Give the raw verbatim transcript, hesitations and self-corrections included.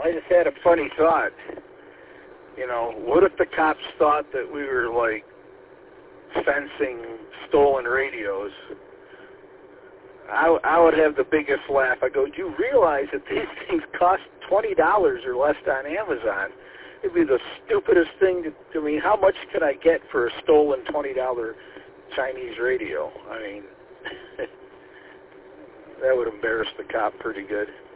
I just had a funny thought. You know, what if the cops thought that we were, like, fencing stolen radios? I, I would have the biggest laugh. I go, do you realize that these things cost twenty dollars or less on Amazon? It'd be the stupidest thing to, I mean, how much could I get for a stolen twenty dollar Chinese radio? I mean, that would embarrass the cop pretty good.